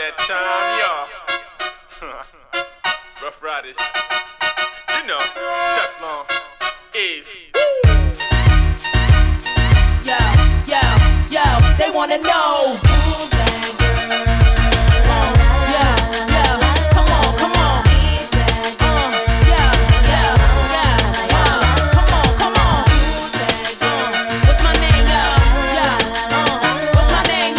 that time, y'all. Rough Riders. You know, Teflon, Eve. Yo, they wanna know who's that girl? Come on. Come on, who's that girl? What's my name, What's my name,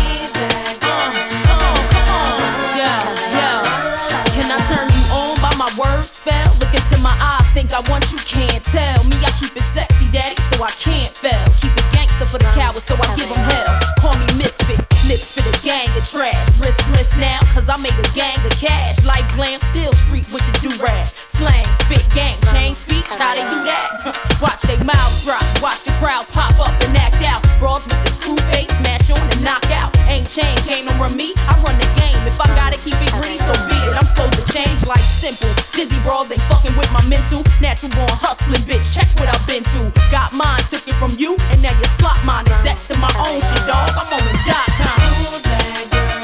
Can I turn you on by my word spell? Look into my eyes, think I want you, can't tell me. I keep it sexy, daddy, so I can't fail. Keep it gangster for the cowards, so I give them hell. Call me misfit, lips for the gang of trash. Riskless now, cause I made a gang of cash. Like glam, still street with the do-rag. Slang, spit, gang, change speech, how they do that? Watch they mouths drop, watch the crowds pop up and act out. Brawls with the screw face, smash on and knock out. Ain't chain, can't no run me, I run the game. If I gotta keep it gritty, so be it. I'm supposed to change like simple. Dizzy brawls ain't fucking with my mental. Natural born hustling, bitch, check what I've been through. Got mine, took it from you, and now you slot mine. Exact to my own shit, dog, I'm on the .com. Who's that girl?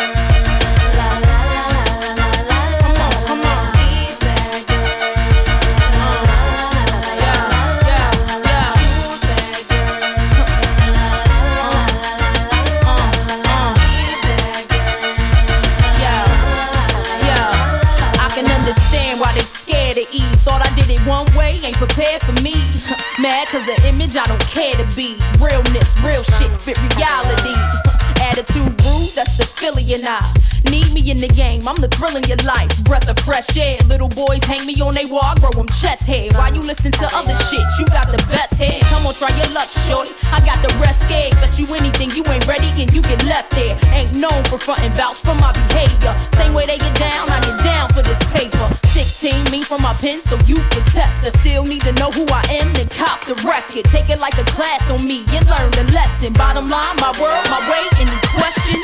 Come on. Who's that girl? Who's that girl? I can understand why they scared of Eve. Thought I did it one way, ain't prepared for me. Mad cause the image I don't care to be. Realness, real shit, spit reality. Attitude rude, that's the Philly and I. Need me in the game, I'm the thrill in your life. Breath of fresh air, little boys hang me on they wall, I grow them chest hair. Why you listen to other shit? You got the best head. Come on, try your luck, shorty. I got the rest scared. Bet you anything, you ain't ready and you get left there. Ain't known for frontin' vouch for my behavior. Same way they get down, I get down for this paper. 16 mean from my pen, so you can test. I still need to know who I am, then cop the record. Take it like a class on me and learn the lesson. Bottom line, my word, my way, any question?